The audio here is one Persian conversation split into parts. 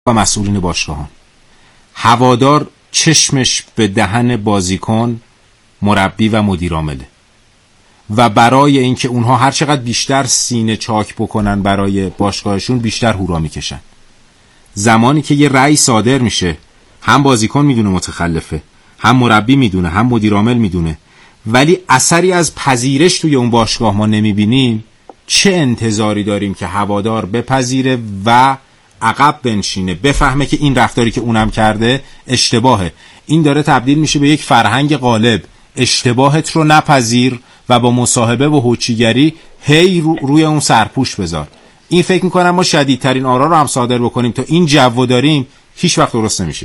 و مسئولین باشگاهان. هوادار چشمش به دهن بازیکن، مربی و مدیر عامله و برای اینکه اونها هر چقدر بیشتر سینه چاک بکنن برای باشگاهشون بیشتر هورا میکشن. زمانی که یه رأی صادر میشه، هم بازیکن میدونه متخلفه، هم مربی میدونه، هم مدیر عامل میدونه، ولی اثری از پذیرش توی اون باشگاه ما نمیبینیم، چه انتظاری داریم که هوادار بپذیره و عقب بنشینه، بفهمه که این رفتاری که اونم کرده اشتباهه؟ این داره تبدیل میشه به یک فرهنگ غالب، اشتباهت رو نپذیر و با مصاحبه و هوچیگری هی روی اون سرپوش بذار. این فکر میکنم ما شدیدترین آرا رو هم صادر بکنیم تا این جو داریم، هیچ وقت درست نمیشه.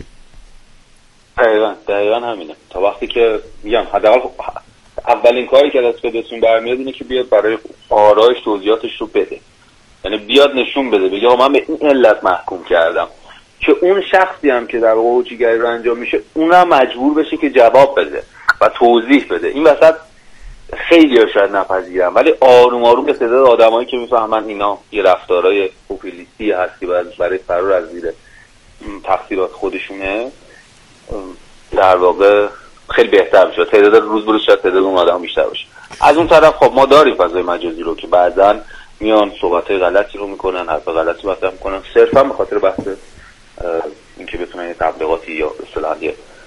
دقیقاً همینه. تا وقتی که میگم حداقل اولین کاری که دست به دستون برمیاد اینه که بیاد برای آرایش توضیحاتش رو بده، یعنی بیاد نشون بده، بگه من به این علت محکوم کردم، که اون شخصی هم که در واقع هوچیگری رو انجام میشه اونم مجبور بشه که جواب بده و توضیح بده. این وسط خیلی شاید نپذیرم، ولی آروم آروم به تعداد آدمایی که میفهمن اینا یه رفتارهای پوپولیستی هست که برای فرار از زیر تقصیرات خودشونه، در واقع خیلی بهتر میشه. تعداد روز به روز شاید تعداد اون آدم بیشتر باشه. از اون طرف خب ما داریم فضای مجازی رو که بعضن میان صحبت‌های غلطی رو میکنن، حرف غلطی مطرح میکنن، صرفا به خاطر بحث اینکه بتونن یه تبلیغاتی یا اصطلاحاً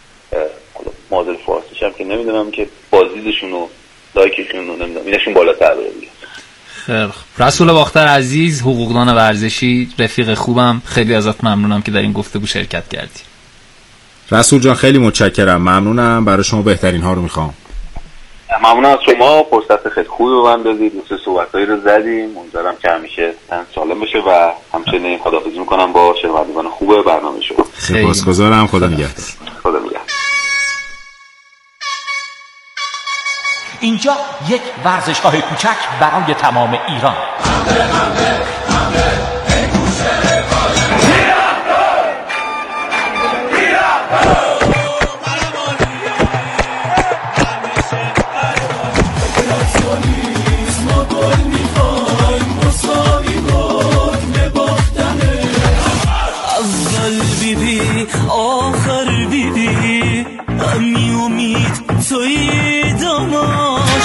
معادل فارسیش هم که نمیدونم که بازدیدشون و لایکشون رو نمیدونم اینشون بالاتر بره دیگه. خیلی رسول باختر عزیز، حقوقدان ورزشی، رفیق خوبم، خیلی ازت ممنونم که در این گفتگو شرکت کردی. رسول جان خیلی متشکرم، ممنونم، برای شما بهترین ها رو میخوام. ممنونم از شما، فرصت خیلی خوبی به من دادید، دوست صحبتایی رو زدیم، امیدوارم که همیشه تن سالم بشه و همچنین خداحافظی میکنم با شنوندگان خوب برنامه شما. سپاسگزارم، خدا نگهدار. خدا نگهدار. اینجا یک ورزشگاه کوچک برای تمام ایران. اول بیبی آخر بیبی امی امید توی داماش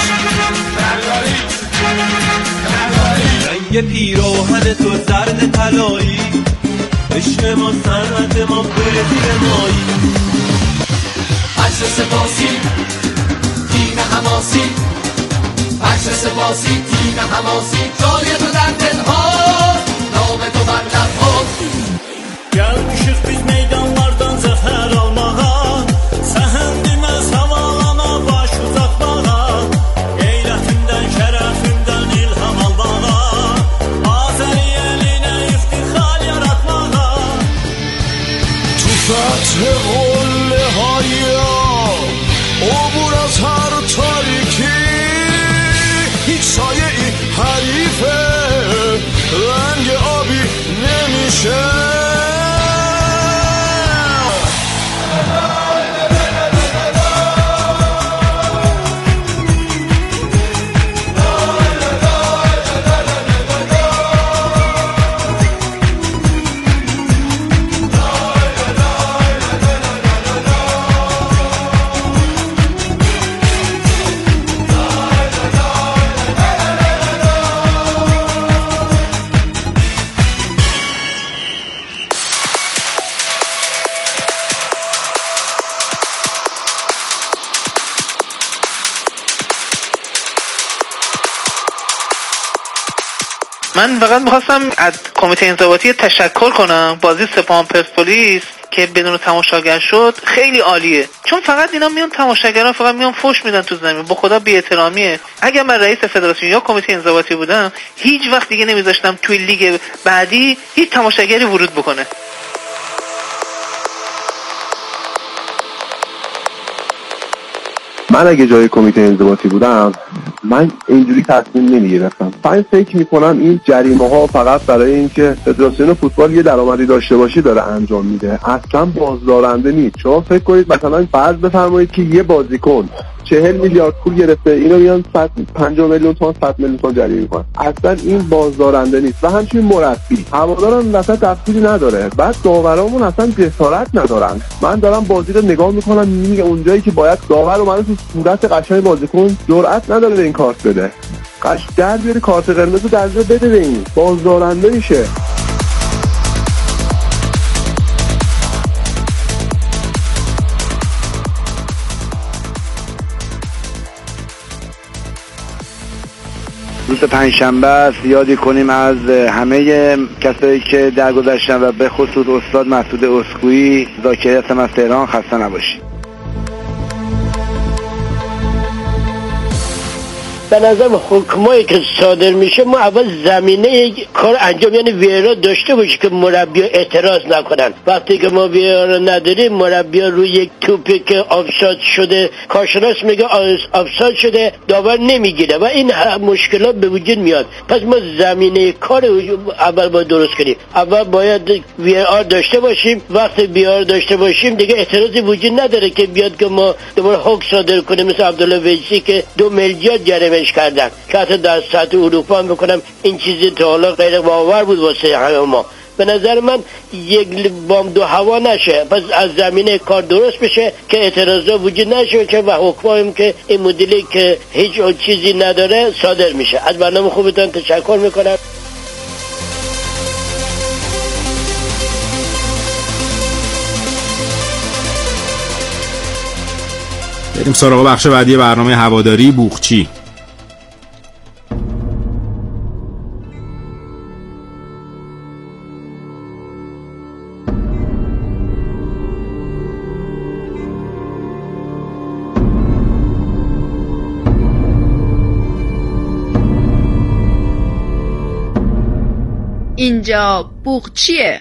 رنگ پیراهن تو زرد طلایی، عشق ما سرعت ما برزیل مایی، عشق سپاسی تیم حماسی، عشق سپاسی تیم حماسی، جای تو در دلها، نام تو بر لبها. Gəlmişik biz meydanlardan zəfər almağa, səhən dinməz havalana baş uzatmağa, qeyrətimdən, şərəfimdən ilham almağa, Azəri elinə iftixar yaratmağa. Tu فتح قله هایم عبور از هر تاریکی، هیچ سایه ای حریفه رنگ آبی نمیشه. من فقط میخواستم از کمیته انضباطی تشکر کنم. بازی سپاهان پرسپولیس که بدون تماشاگر شد خیلی عالیه، چون فقط اینا میان تماشاگران فقط میان فوش میدن تو زمین، با خدا بی احترامیه. اگر من رئیس فدراسیون یا کمیته انضباطی بودم هیچ وقت دیگه نمیذاشتم توی لیگ بعدی هیچ تماشاگری ورود بکنه. من اگه جای کمیته انضباطی بودم من اینجوری تصمیم نمیگرفتم. من فکر میکنم این جریمه ها فقط برای اینکه فدراسیون فوتبال یه درآمدی داشته باشه داره انجام میده، اصلا بازدارنده نیست. شما فکر کنید مثلا فرض بفرمایید که یه بازیکن 40 میلیارد پول گرفته، اینو میان 50 میلیون تومان 100 میلیون تومان جریمه میکنن، اصلا این بازدارنده نیست. و همچنین مربی هواداران وسط تفصیلی نداره، بعد داورامون اصلا جسارت ندارن. من دارم بازی رو نگاه میکنم، میگه اونجایی که باید داور رو تو صورت قشنگ بازیکن جرئت نداره به این کارت بده، در بیاره کارت قرمز رو درجا بده، به این بازدارنده میشه. روز پنجشنبه یادی کنیم از همه کسایی که درگذشتن و به خصوص استاد مسعود اسکوئی. ذاکره هستم از تهران، خسته نباشید. به نظر حکمایی که صادر میشه ما اول زمینه کار انجام یعنی ویرا داشته باشه که مربی اعتراض نکنن. وقتی که ما ویرا نداریم، مربی روی یک توپی که آفساید شده کارشناس میگه آفساید شده، داور نمیگیره و این مشکلات به وجود میاد. پس ما زمینه کار اول باید درست کنیم. اول باید ویرا داشته باشیم. وقتی ویرا داشته باشیم دیگه اعتراضی وجود نداره که بیاد که ما دوباره حکم صادر کنیم مثل عبدالله ویسی که 2 میلیارد جریمه کردن که حتی در سطح اروپا هم بکنم این چیزی تا حالا غیر باور بود واسه همه ما. به نظر من یک بام دو هوا نشه، پس از زمینه کار درست بشه که اعتراضا وجود نشه که و حکمایم که این مدلی که هیچ چیزی نداره صادر میشه. از برنامه خوبتون تشکر میکنم. بریم سراغ بخش بعدی برنامه هواداری بوقچی. اینجا بوقچیه.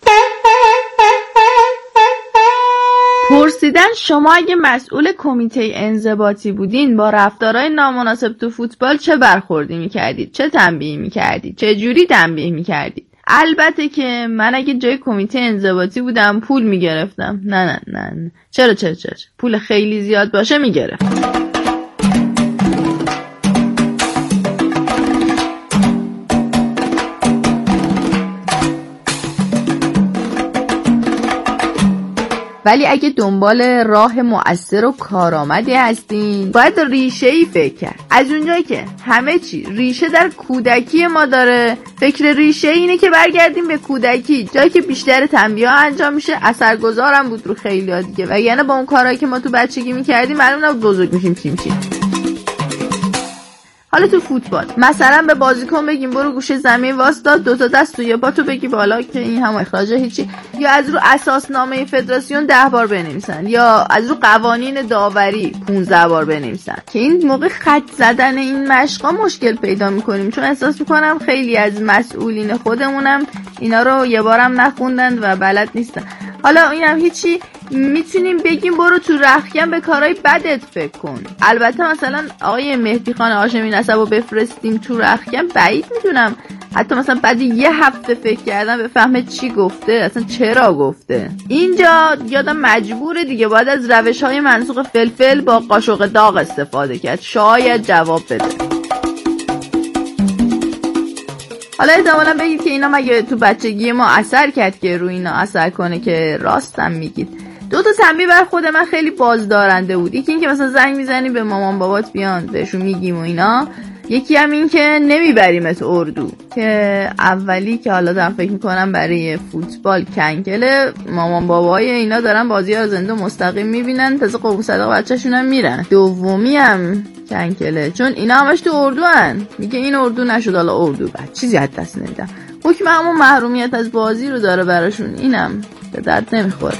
پرسیدن شما اگه مسئول کمیته انضباطی بودین با رفتارهای نامناسب تو فوتبال چه برخوردی میکردید؟ چه تنبیهی میکردید؟ چه جوری تنبیه میکردید؟ البته که من اگه جای کمیته انضباطی بودم پول میگرفتم. نه. چرا پول خیلی زیاد باشه میگرفتم. ولی اگه دنبال راه مؤثر و کارآمدی هستین باید ریشه‌ای فکر کرد. از اونجایی که همه چی ریشه در کودکی ما داره، فکر ریشه اینه که برگردیم به کودکی، جایی که بیشتر تنبیه‌ها انجام میشه. اثرگذارم بود رو خیلی‌ها دیگه، و یعنی با اون کارهایی که ما تو بچگی میکردیم معلوم نبود بزرگ میشیم چی میشیم. حالا تو فوتبال مثلا به بازیکن بگیم برو گوشه زمین واسطا، 2 تا دست تو یه پا تو بگی بالا که این هم اخراجه هیچی، یا از رو اساسنامه فدراسیون 10 بار بنویسن، یا از رو قوانین داوری 15 بار بنویسن، که این موقع خط زدن این مشقا مشکل پیدا میکنیم، چون احساس میکنم خیلی از مسئولین خودمونم اینا رو یه بارم نخوندن و بلد نیستن. حالا اینم هیچی، میتونیم بگیم برو تو رختکن به کارهای بدت فکر کن. البته مثلا آقای مهدی خان هاشمی نسبو بفرستیم تو رختکن، بعید میدونم حتی مثلا بعد یه هفته فکر کردن بفهمه چی گفته، اصلا چرا گفته. اینجا یادم مجبوره دیگه، باید از روش‌های منسوخ فلفل با قاشق داغ استفاده کرد، شاید جواب بده. حالا احتمالاً بگید که اینا مگه تو بچگی ما اثر کرد که روی اینا اثر کنه، که راستم میگید. 2 تا تنبیه بر خود من خیلی بازدارنده بود. یکی این که مثلا زنگ میزنی به مامان بابات بیان بهشون میگیم و اینا، یکی هم این که نمیبریمت اردو، که اولی که حالا دارم فکر میکنم برای فوتبال کنکله، مامان بابای اینا دارن بازی ها زنده مستقیم میبینن، تازه قبول صدق بچه‌شون هم میرن. دومی هم کنکله چون اینا همش تو اردو هن، میگه این اردو نشد حالا اردو بعد چیزی از دست نمیدن. حکم همون محرومیت از بازی رو داره براشون، اینم به درد نمیخوره.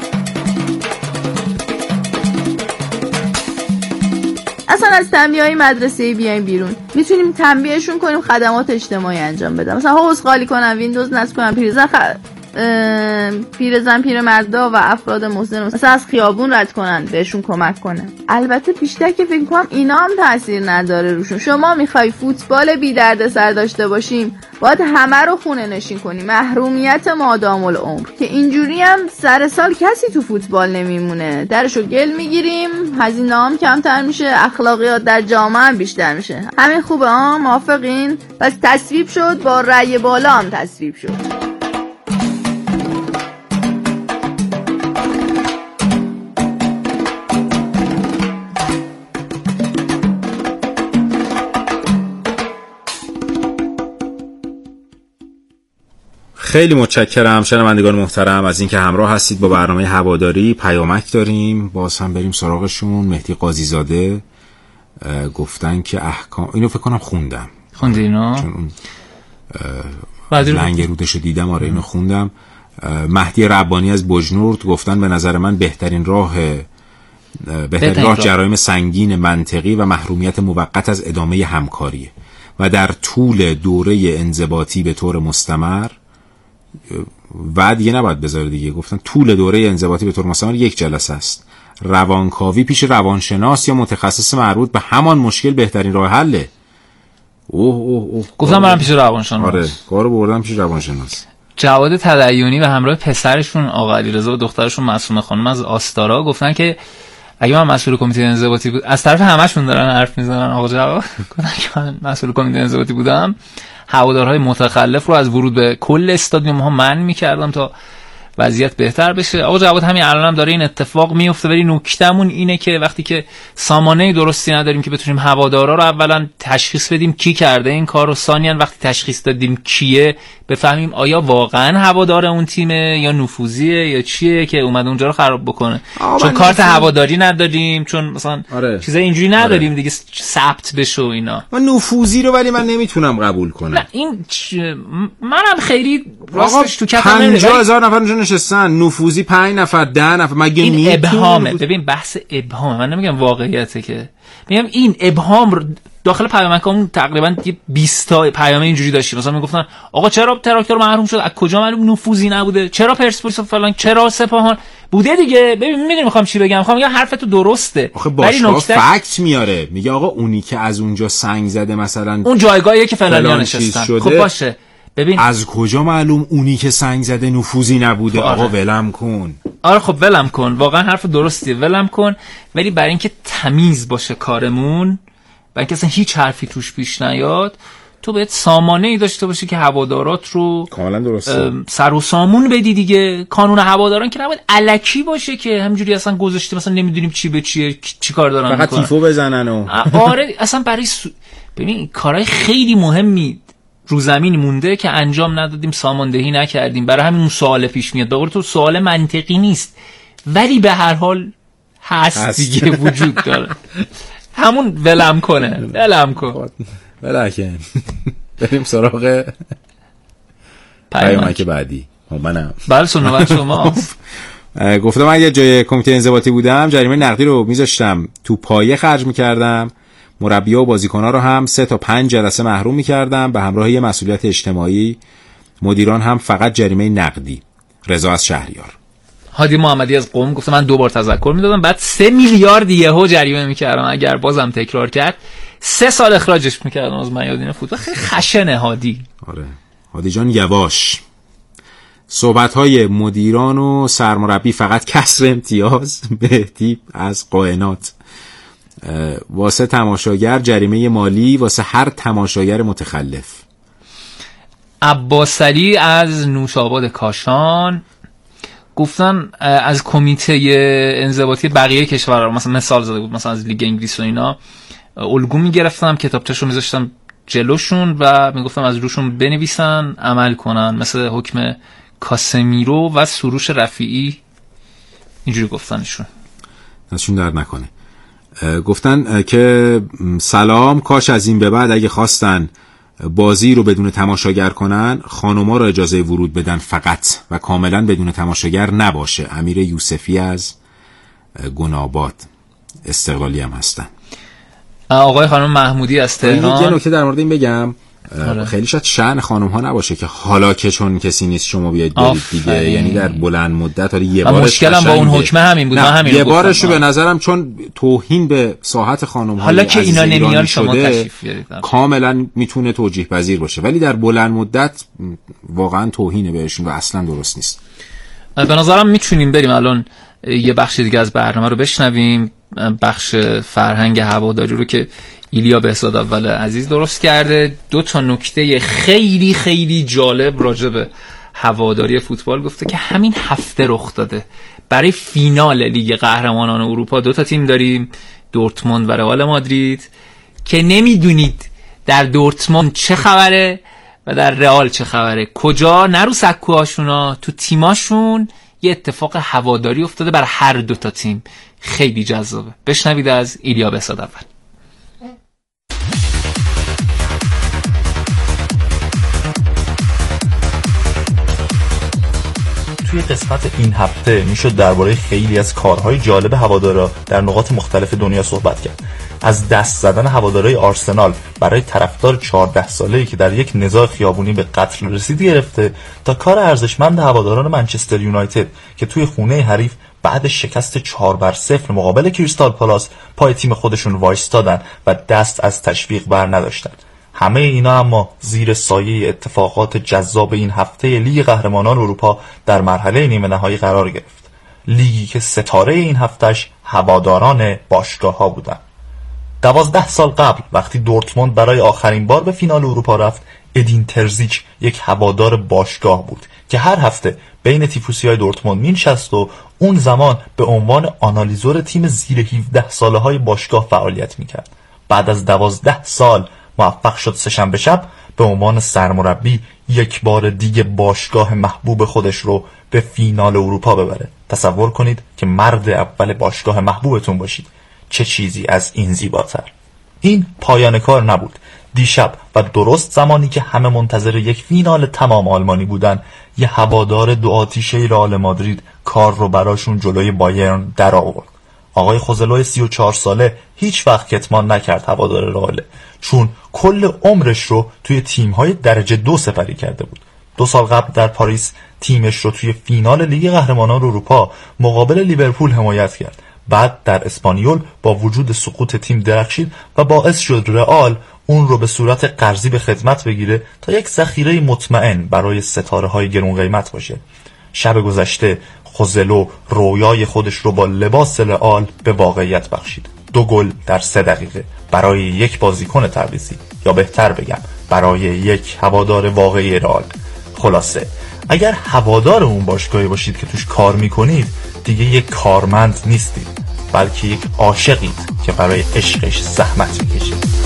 اصلا از تنبیه‌های مدرسه‌ای بیایم بیرون، میتونیم تنبیهشون کنیم خدمات اجتماعی انجام بدن، مثلا حوض خالی کنن، ویندوز نصب کنن، پیرزن پیرمردا و افراد مسن مثلا از خیابون رد کنن بهشون کمک کنه. البته بیشتر که فکر کنم اینا هم تاثیر نداره روشون. شما میخوای فوتبال بی دردسر داشته باشیم باید همه رو خونه نشین کنی، محرومیت مادام العمر، که اینجوری هم سر سال کسی تو فوتبال نمیمونه، درشو گل میگیریم، هزینه هم کمتر میشه، اخلاقیات در جامعه هم بیشتر میشه. همین خوبه ها، موافقین؟ پس تصویب شد، با رأی بالا هم تصویب شد. خیلی متشکرم شنوندگان محترم از اینکه همراه هستید با برنامه هواداری. پیامک داریم، باز هم بریم سراغشون. مهدی قاضی زاده گفتن که احکام، اینو فکر کنم خوندم. خوندی اینو؟ چون اون لنگرودشو دیدم. آره اینو خوندم. مهدی ربانی از بجنورد گفتن به نظر من بهترین راه جرایم سنگین منطقی و محرومیت موقت از ادامه همکاریه و در طول دوره انضباطی به طور مستمر و دیگه نباید بذاره دیگه. گفتن طول دوره انضباطی به طور مستمر 1 جلسه است. روانکاوی پیش روانشناس یا متخصص مربوط به همان مشکل بهترین راه حله. گفتم برام پیش روانشناس. آره کارو بردم پیش روانشناس. جواد تدیونی و همراه پسرشون آقا علیرضا و دخترشون معصومه خانم از آستارا گفتن که اگه من مسئول کمیته انضباطی بود، از طرف همشون دارن حرف میزنن آقا جواد، گفتن که من مسئول کمیته انضباطی بودم هوادارهای متخلف رو از ورود به کل استادیوم ها منع می‌کردم تا وضعیت بهتر بشه. آقا جواد همین الان هم داره این اتفاق میفته، ولی نکتهمون اینه که وقتی که سامانه درستی نداریم که بتونیم هوادارا رو اولا تشخیص بدیم کی کرده این کارو، ثانیاً وقتی تشخیص دادیم کیه بفهمیم آیا واقعاً هوادار اون تیمه یا نفوذیه یا چیه که اومد اونجا رو خراب بکنه. چون کارت هواداری نداریم، چون مثلا چیزای اینجوری نداریم دیگه ثبت بشه و اینا. من نفوذی رو ولی من نمیتونم قبول کنم. این منم خیلی راستش تو کتم 50,000 نفر اونجا نشستن، نفوذی 5 نفر 10 نفر، مگه این ابهامه. ببین بحث ابهامه، من نمیگم واقعیته، که میگم این ابهام رو داخل پیامکامون تقریبا 20 تا پیام اینجوری داشتیم. مثلا میگفتن آقا چرا تراکتور محروم شد، از کجا معلوم نفوذی نبوده، چرا پرسپولیس فلان، چرا سپاهان بوده دیگه. ببین میدونی میخوام چی بگم، میخوام بگم حرفتو درسته. آخه باشگاه فکت میاره، میگه آقا اونی که از اونجا سنگ زده مثلا اون جایگاهیه که فلانیا نشستن. خب باشه، ببین از کجا معلوم اونی که سنگ زده نفوذی نبوده؟ آقا ولم کن. آره خب ولم کن، واقعا حرف درستیه، ولم کن. ولی برای اینکه تمیز باشه کارمون، برای اینکه اصلا هیچ حرفی توش پیش نیاد، تو باید سامانه‌ای داشته باشی که هوادارات رو کاملا درسته سر و سامون بدی دیگه. کانون هواداران که نباید الکی باشه که همینجوری اصلا گذاشته مثلا نمیدونیم چی به چیه، چی کار دارن فقط تیفو بزنن و آره اصلا برای ببین کارهای خیلی مهمی رو زمین مونده که انجام ندادیم، ساماندهی نکردیم، برای همین اون سوال پیش میاد. به قول تو سوال منطقی نیست ولی به هر حال هست دیگه، وجود داره. همون ولم کنه، ولم کن، ولکن بریم سراغ پیامک بعدی. منم بله سنوات شما گفتم اگه جای کمیته انضباطی بودم جریمه نقدی رو میذاشتم تو پایه خرج میکردم، مربی‌ها و بازیکن‌ها رو هم 3 تا 5 جلسه محروم می‌کردم به همراه یه مسئولیت اجتماعی، مدیران هم فقط جریمه نقدی. رضا از شهریار. هادی محمدی از قم گفت من 2 بار تذکر میدادم بعد 3 میلیارد یهو جریمه می‌کردم، اگر بازم تکرار کرد 3 سال اخراجش می‌کردم از میادین فوتبال. خیلی خشنه هادی. آره هادی جان یواش. صحبت‌های مدیران و سرمربی فقط کسر امتیاز. مهدی از قائنات. واسه تماشاگر جریمه مالی واسه هر تماشاگر متخلف. عباسعلی از نوشاباد کاشان گفتن از کمیته انضباطی بقیه کشورها، مثلا مثال زده بود مثلا از لیگ انگلیس و اینا، الگو میگرفتم کتابچه‌شو میذاشتم جلوشون و میگفتم از روشون بنویسن عمل کنن، مثل حکم کاسمیرو و سروش رفیعی. اینجوری گفتنشون، دستشون درد نکنه. گفتن که سلام، کاش از این به بعد اگه خواستن بازی رو بدون تماشاگر کنن خانوما رو اجازه ورود بدن فقط و کاملا بدون تماشاگر نباشه. امیر یوسفی از گناباد استقلالی هم هستن. آقای خانم محمودی از تهران. یه نکته در مورد این بگم، خیلی شاید شأن خانم ها نباشه که حالا که چون کسی نیست شما بیاید برید دیگه، یعنی در بلند مدت حالا یه بارش مشکلم با اون حکمه همین بود، همین یه بارشو به نظرم چون توهین به ساحت خانم ها حالا که اینا نمیان شما تشریف بیارید کاملا میتونه توجیه پذیر باشه، ولی در بلند مدت واقعا توهینه بهشون و اصلا درست نیست. به نظرم میتونیم بریم الان یه بخش دیگه از برنامه رو بشنویم، بخش فرهنگ هواداری رو که ایلیا بهزاد اول عزیز درست کرده. 2 نکته خیلی خیلی جالب راجع به هواداری فوتبال گفته که همین هفته رخ داده. برای فینال لیگ قهرمانان اروپا 2 تیم داریم، دورتموند و رئال مادرید، که نمیدونید در دورتموند چه خبره و در رئال چه خبره. کجا؟ نه رو سکوهاشونا، تو تیماشون یه اتفاق هواداری افتاده برای هر 2 تیم. خیلی جذابه. بشنوید از ایلیا بهزاد اول. توی قسمت این هفته میشد درباره خیلی از کارهای جالب هوادارا در نقاط مختلف دنیا صحبت کرد. از دست زدن هوادارهای آرسنال برای طرفدار 14 ساله‌ای که در یک نزاع خیابونی به قتل رسید گرفته، تا کار ارزشمند هواداران منچستر یونایتد که توی خونه حریف بعد شکست 4-0 مقابل کریستال پالاس پای تیم خودشون وایستادن و دست از تشویق بر نداشتن. همه اینا اما زیر سایه اتفاقات جذاب این هفته لیگ قهرمانان اروپا در مرحله نیمه نهایی قرار گرفت. لیگی که ستاره این هفتهش هواداران باشگاه‌ها بودن. 12 سال قبل وقتی دورتموند برای آخرین بار به فینال اروپا رفت، ادین ترزیچ یک هوادار باشگاه بود که هر هفته بین تیفوسی‌های دورتموند می‌نشست و اون زمان به عنوان آنالیزور تیم زیر 17 ساله‌های باشگاه فعالیت می‌کرد. بعد از 12 سال موفق شد سه‌شنبه شب به عنوان سرمربی یک بار دیگه باشگاه محبوب خودش رو به فینال اروپا ببره. تصور کنید که مرد اول باشگاه محبوبتون باشید. چه چیزی از این زیباتر. این پایان کار نبود. دیشب و درست زمانی که همه منتظر یک فینال تمام آلمانی بودن، یه هوادار 2 آتیشه رئال مادرید کار رو براشون جلوی بایرن در آورد. آقای خوزلوی 34 ساله هیچ وقت کتمان نکرد هوادار رئال، چون کل عمرش رو توی تیم‌های درجه 2 سپری کرده بود. 2 سال قبل در پاریس تیمش رو توی فینال لیگ قهرمانان اروپا مقابل لیورپول حمایت کرد. بعد در اسپانیول با وجود سقوط تیم درخشید و باعث شد رئال اون رو به صورت قرضی به خدمت بگیره تا یک ذخیره مطمئن برای ستاره‌های گرون قیمت باشه. شب گذشته خوزلو رویای خودش رو با لباس رئال به واقعیت بخشید. 2 گل در 3 دقیقه برای یک بازیکن تعویضی، یا بهتر بگم برای یک هوادار واقعی رئال. خلاصه اگر هوادار اون باشگاهی باشید که توش کار میکنید، دیگه یک کارمند نیستید، بلکه یک عاشقید که برای عشقش زحمت میکشید.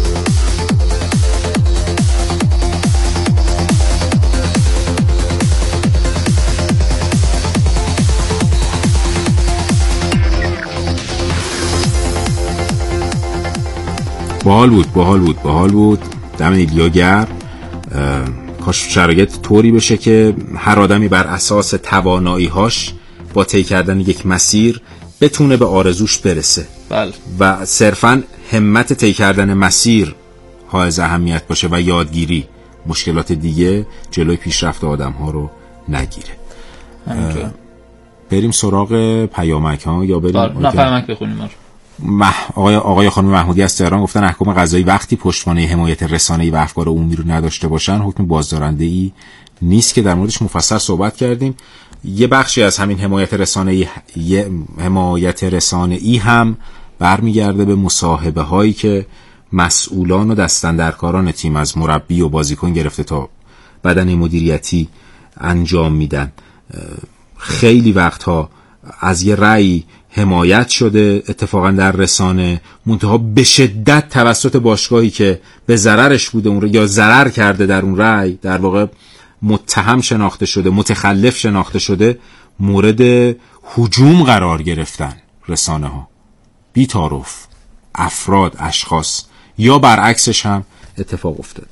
باحال بود. دم ایلیا گرم. کاش شرایط طوری بشه که هر آدمی بر اساس توانایی‌هاش با طی کردن یک مسیر بتونه به آرزوش برسه. بله. و صرفاً همت طی کردن مسیر حائز اهمیت باشه و یادگیری، مشکلات دیگه جلوی پیشرفت آدم‌ها رو نگیره. بریم سراغ پیامک ها یا بریم؟ نه پیامک بخونیم. آقای خانم محمودی از تهران گفتن احکام قضایی وقتی پشتوانه حمایت رسانه‌ای و افکار عمومی رو نداشته باشن حکم بازدارنده‌ای نیست که در موردش مفصل صحبت کردیم. یه بخشی از همین حمایت رسانه‌ای هم برمیگرده به مصاحبه هایی که مسئولان و دستاندرکاران تیم از مربی و بازیکن گرفته تا بدنه مدیریتی انجام میدن. خیلی وقتها از یه رأی حمایت شده اتفاقا در رسانه، منتها به شدت توسط باشگاهی که به ضررش بوده اون یا ضرر کرده در اون رأی در واقع متهم شناخته شده، متخلف شناخته شده، مورد هجوم قرار گرفتن رسانه ها، بی‌تعارف، افراد، اشخاص، یا برعکسش هم اتفاق افتاده.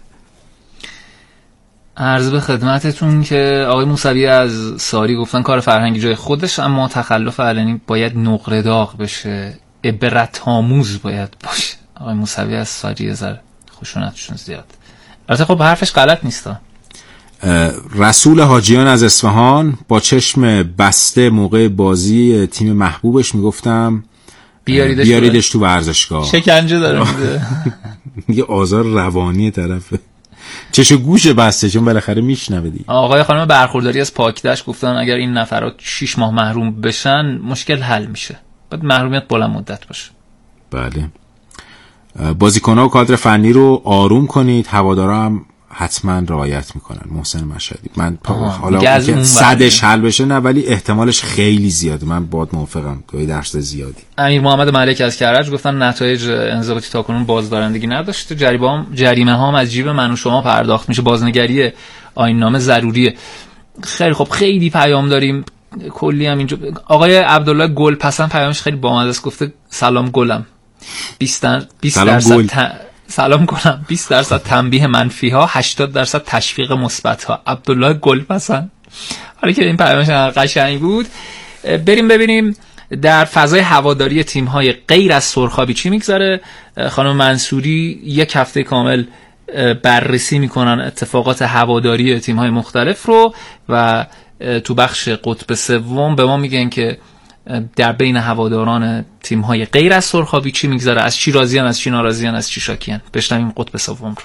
عرض به خدمتتون که آقای موسوی از ساری گفتن کار فرهنگی جای خودش، اما تخلف علنی باید نقره داغ بشه، عبرت آموز باید باشه. آقای موسوی از ساری ذره خشونتشون زیاد. البته خب حرفش غلط نیست. رسول حاجیان از اصفهان با چشم بسته موقع بازی تیم محبوبش میگفتم بیاریدش تو ورزشگاه. شکنجه داره میده. میگه آزار روانی طرفه. چش و گوش بسته چون بالاخره میشنوه دیگه. آقای خانم برخورداری از پاکدشت گفتن اگر این نفرات 6 ماه محروم بشن مشکل حل میشه. بعد محرومیت بلند مدت باشه. بله. بازیکن‌ها و کادر فنی رو آروم کنید، هوادارا هم حتما رعایت میکنن. محسن مشهدی. من حالا که صدش حل بشه نه، ولی احتمالش خیلی زیاده. من باهات موافقم، گاهی درصد زیادی. امیر محمد ملک از کرج گفتن نتایج انضباطی تاکنون بازدارندگی نداشته، جریمه ها هم از جیب من و شما پرداخت میشه، بازنگری آیین‌نامه ضروریه. خیلی خب، خیلی پیام داریم، کلی هم اینجا. آقای عبدالله گل پسند پیامش خیلی بامزه است، گفته سلام گلم 20% تنبیه منفی ها، 80% تشویق مثبت ها. عبدالله گل پسند. حالا که این پیامش قشنگ بود، بریم ببینیم در فضای هواداری تیم های غیر از سرخابی چی میگذره. خانم منصوری یک هفته کامل بررسی میکنن اتفاقات هواداری تیم های مختلف رو و تو بخش قطب سوم به ما میگن که در بین هواداران تیم‌های غیر از سرخابی چی میگذره، از چی راضیان، از چی ناراضیان، از چی شاکیان. بشنویم قطب سوم رو.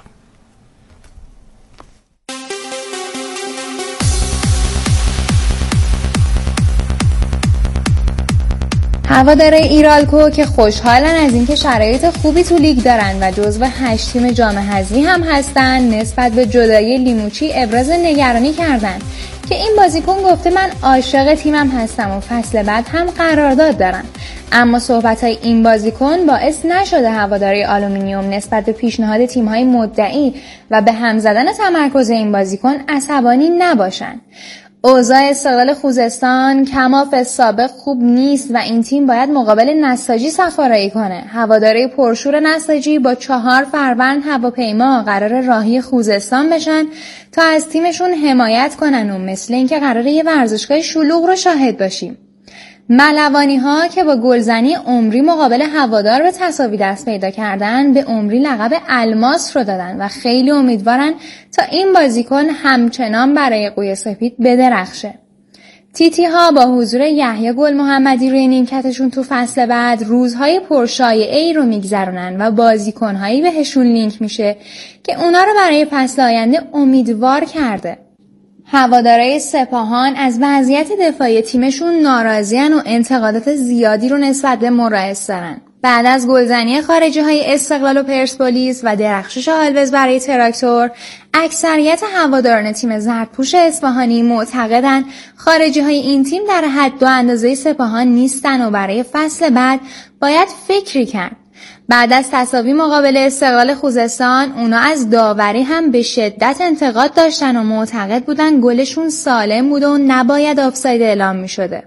هواداره ایرالکو که خوشحالن از اینکه شرایط خوبی تو لیگ دارن و جزو 8 تیم جام حذفی هم هستن، نسبت به جدایی لیموچی ابراز نگرانی کردن که این بازیکن گفته من عاشق تیمم هستم و فصل بعد هم قرارداد دارم. اما صحبت‌های این بازیکن باعث نشده هواداری آلومینیوم نسبت به پیشنهاد تیم‌های مدعی و به هم زدن تمرکز این بازیکن عصبانی نباشن. اوضاع استقلال خوزستان کماف سابق خوب نیست و این تیم باید مقابل نساجی سفارایی کنه. هواداری پرشور نساجی با 4 فروند هواپیما قرار راهی خوزستان بشن تا از تیمشون حمایت کنن و مثل اینکه قراره یه ورزشگاه شلوغ رو شاهد باشیم. ملوانی ها که با گلزنی عمری مقابل هوادار به تساوی دست پیدا کردن، به عمری لقب الماس رو دادن و خیلی امیدوارن تا این بازیکن همچنان برای قوی سپید بدرخشه. تیتی ها با حضور یحیی گل محمدی روی نیمکتشون تو فصل بعد روزهای پرشایعه‌ای رو میگذرونن و بازیکن‌هایی بهشون لینک میشه که اونا رو برای فصل آینده امیدوار کرده. هوادارهای سپاهان از وضعیت دفاعی تیمشون ناراضیان و انتقادات زیادی رو نسبت به مراس دارن. بعد از گلزنی خارجی‌های استقلال و پرسپولیس و درخشش آلوز برای تراکتور، اکثریت هواداران تیم زردپوش اصفهانی معتقدن خارجی‌های این تیم در حد و اندازه سپاهان نیستن و برای فصل بعد باید فکری کرد. بعد از تساوی مقابل استقلال خوزستان، اونا از داوری هم به شدت انتقاد داشتن و معتقد بودن گلشون سالم بوده و نباید آفساید اعلام می شده.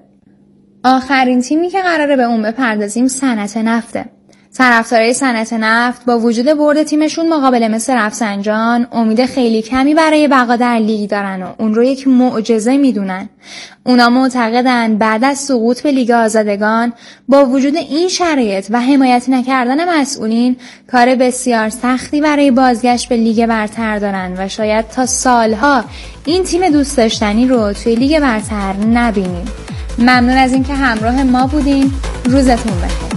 آخرین تیمی که قراره به اون بپردازیم صنعت نفته. طرفدارای صنعت نفت با وجود برد تیمشون مقابل مثل رفسنجان امید خیلی کمی برای بقا در لیگ دارن و اون رو یک معجزه میدونن. اونا معتقدن بعد از سقوط به لیگ آزادگان با وجود این شرایط و حمایت نکردن مسئولین کار بسیار سختی برای بازگشت به لیگ برتر دارن و شاید تا سالها این تیم دوست داشتنی رو توی لیگ برتر نبینیم. ممنون از اینکه همراه ما بودین. روزتون بخیر.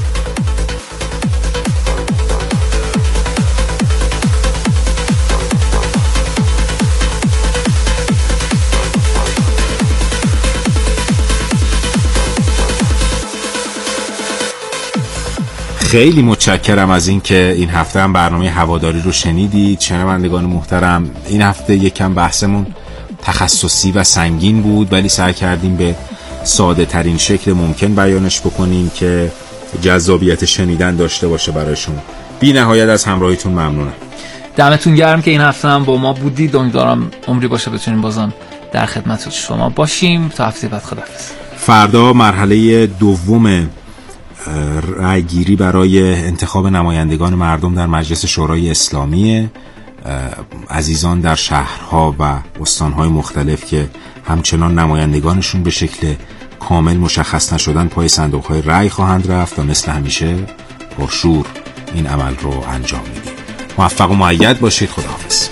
خیلی متشکرم از اینکه این هفته هم برنامه هواداری رو شنیدید. شنوندگان محترم، این هفته یکم بحثمون تخصصی و سنگین بود، ولی سعی کردیم به ساده ترین شکل ممکن بیانش بکنیم که جذابیت شنیدن داشته باشه برای شما. بی نهایت از همراهیتون ممنونم. دمتون گرم که این هفته هم با ما بودید. امیدوارم عمری باشه بتونیم بازم در خدمت شما باشیم. تا هفته بعد خداحافظ. فردا مرحله دوم رأیگیری برای انتخاب نمایندگان مردم در مجلس شورای اسلامی. عزیزان در شهرها و استانهای مختلف که همچنان نمایندگانشون به شکل کامل مشخص نشدن پای صندوقهای رأی خواهند رفت و مثل همیشه با شور این عمل رو انجام میدیم. موفق و مؤید باشید. خداحافظ.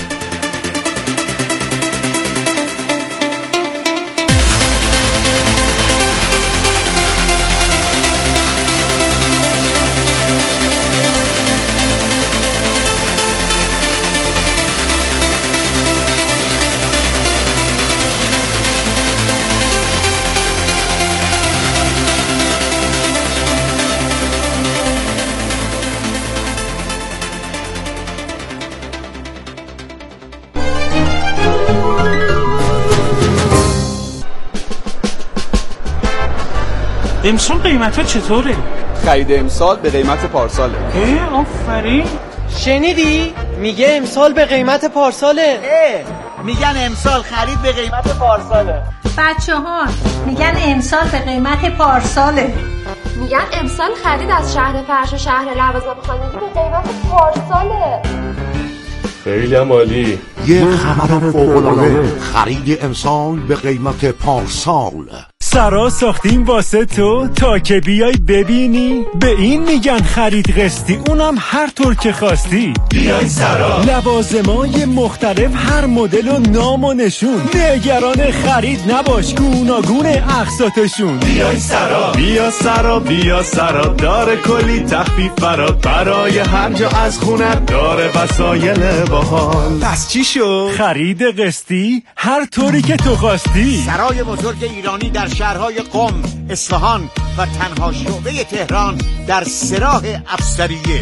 امسال قیمت ها چطوره؟ خرید امسال به قیمت پارساله. آفرین. شنیدی؟ میگه امسال به قیمت پارساله. میگن امسال خرید به قیمت پارساله. بچه‌ها میگن امسال به قیمت پارساله. میگن امسال خرید از شهر فرش و شهر لوازم خانگی به قیمت پارساله. خیلی هم عالی. یه خبر فوق‌العاده، خرید امسال به قیمت پارسال. سرا ساختیم واسه تو تا که بیای ببینی. به این میگن خرید قسطی، اونم هر طور که خواستی. بیای سرا. لوازمای مختلف، هر مدل و نام و نشون. نگران خرید نباش، گوناگون اقساطشون. بیای سرا. بیا سرا بیا سرا، داره کلی تخفیف برات، برای هر جا از خونت داره وسایل باحال. پس چی شد؟ خرید قسطی هر طوری که تو خواستی. سرای بزرگ ایرانی در شهرهای قم، اصفهان و تنها شعبه تهران در سراح افسریه.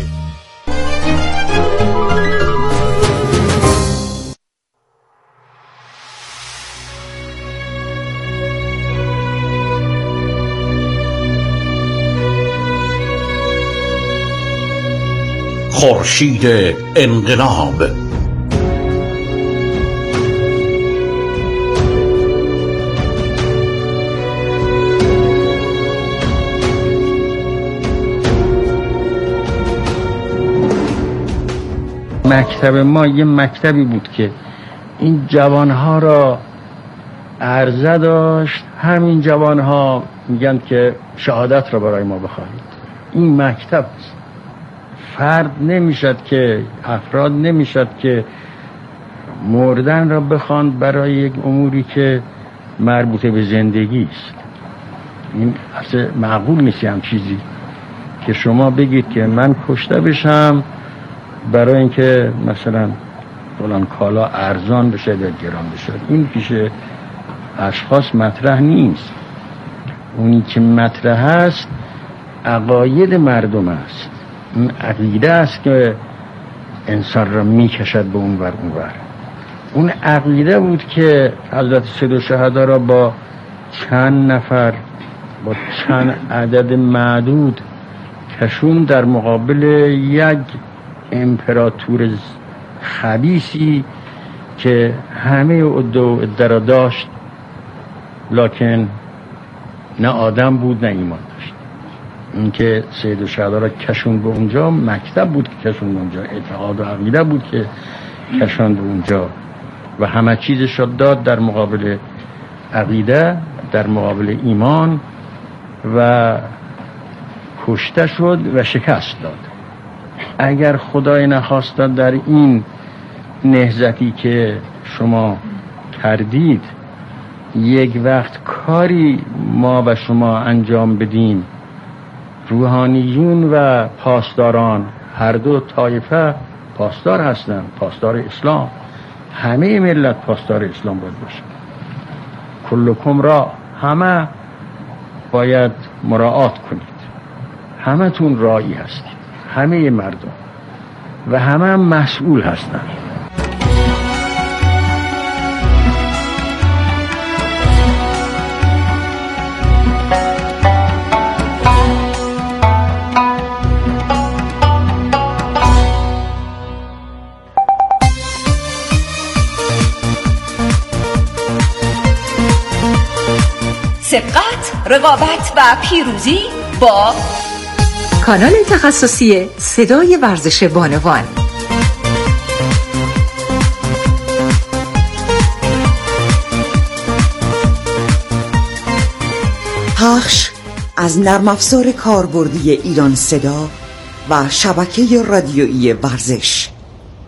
خورشید انقلاب. مکتب ما یه مکتبی بود که این جوانها را عرضه داشت. همین جوانها میگن که شهادت را برای ما بخواهید. این مکتب است. فرد نمیشد که افراد نمیشد که مردن را بخواند برای یک اموری که مربوط به زندگی است. این اصلا معقول نیست هم چیزی که شما بگید که من کشته بشم برای اینکه مثلا فلان کالا ارزان بشه یا گران بشه. این پیش اشخاص مطرح نیست. اونی که مطرح است عقاید مردم است. این عقیده است که انسان را میکشد به اون ور اون ور. اون عقیده بود که حضرت سیدالشهدا را با چند نفر، با چند عدد معدود کشون در مقابل یک امپراتور خبیثی که همه عده را داشت، لکن نه آدم بود نه ایمان داشت. این که سیدالشهدا را کشون به اونجا مکتب بود که کشون به اونجا، اعتقاد و عقیده بود که کشون به اونجا و همه چیزش را داد در مقابل عقیده، در مقابل ایمان و کشته شد و شکست داد. اگر خدای نخواسته در این نهضتی که شما کردید یک وقت کاری ما و شما انجام بدیم، روحانیون و پاسداران هر دو طایفه پاسدار هستند، پاسدار اسلام، همه ملت پاسدار اسلام باید باشه. کلکم را، همه باید مراعات کنید، همه تون راعی هستید، همه مردم و همه مسئول هستند. سبقت، رقابت و پیروزی با کانال تخصصی صدای ورزش بانوان. پخش از نرم افزار کاربردی ایران صدا و شبکه رادیویی ورزش.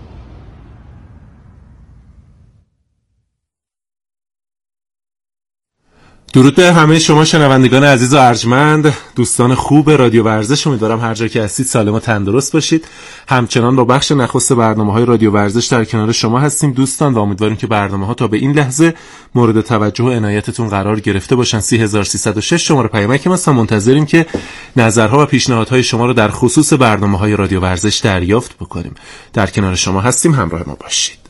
درود به همه شما شنوندگان عزیز و ارجمند، دوستان خوب رادیو ورزش. امیدوارم هر جا که هستید سالم و تندرست باشید. همچنان با بخش نخست برنامه‌های رادیو ورزش در کنار شما هستیم دوستان و امیدواریم که برنامه‌ها تا به این لحظه مورد توجه و عنایتتون قرار گرفته باشن. 3306 شماره پیامک ما، منتظریم که نظرها و پیشنهادهای شما رو در خصوص برنامه‌های رادیو ورزش دریافت بکنیم. در کنار شما هستیم، همراه ما باشید.